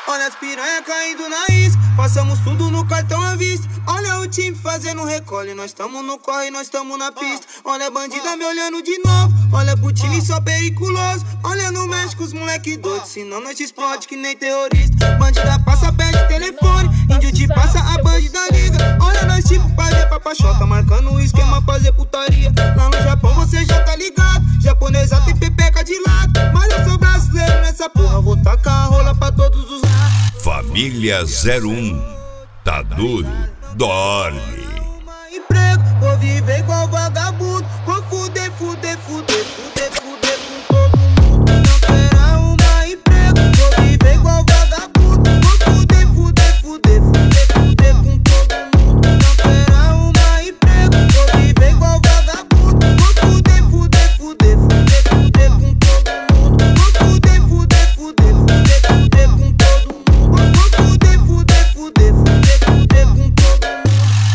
Olha as piranha caindo na isca, passamos tudo no cartão à vista. Olha o time fazendo recolhe, nós tamo no corre, nós tamo na pista. Olha a bandida me olhando de novo, olha pro time só periculoso. Olha no México os moleque doido, senão nós te explode que nem terrorista. Bandida passa, pede telefone, índio te passa, a bandida liga. Olha nós tipo fazer papachota, marcando o esquema, fazer putaria. Lá no Japão você já tá ligado, japonesa tem pepeca de lado. Mas eu sou brasileiro nessa porra, vou tacar a rola pra todos os lados. Família 01, tá duro, dorme. Emprego, vou viver igual vagabundo, vou fuder, fuder, fuder, fuder, fuder com todo mundo. Não quero arrumar emprego, vou viver igual vagabundo, vou fuder, fuder, fuder, fuder, fuder com todo mundo. Não quero arrumar emprego, vou viver igual vagabundo, vou fuder, fuder, fuder, fuder, fuder com todo mundo. Vou fuder, fuder, fuder, fuder, fuder com todo mundo. Vou fuder, fuder, fuder, fuder, fuder com todo mundo.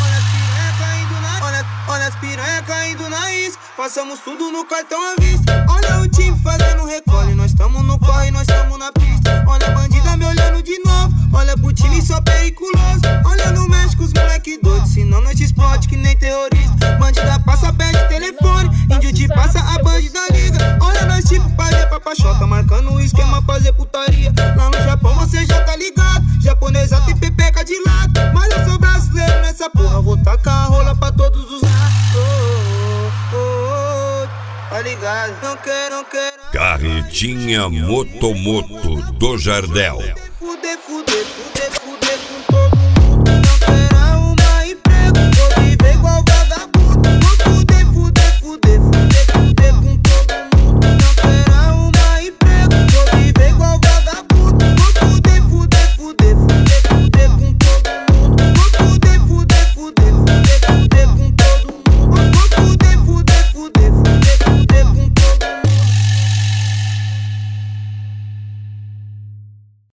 Olha as piranha caindo na isca, passamos tudo no cartão à vista. Olha o time fazendo recolhe, nós tamo no corre, nós tamo na pista. Olha a bandida me olhando de novo, olha pro time só periculoso. Olha no México os moleque doido, senão nós te explode que nem terrorista. Bandida passa, pede telefone, índio te passa, a bandida liga. Olha nós tipo fazer papachota, marcando o esquema, fazer putaria. Lá no Japão você já tá ligado, japonesa tem pepeca de lado. Mas eu sou brasileiro nessa porra, vou tacar a rola pra todos os lados. Tá ligado? Não quero. Carretinha Motomoto do Jardel. Fuder, fuder.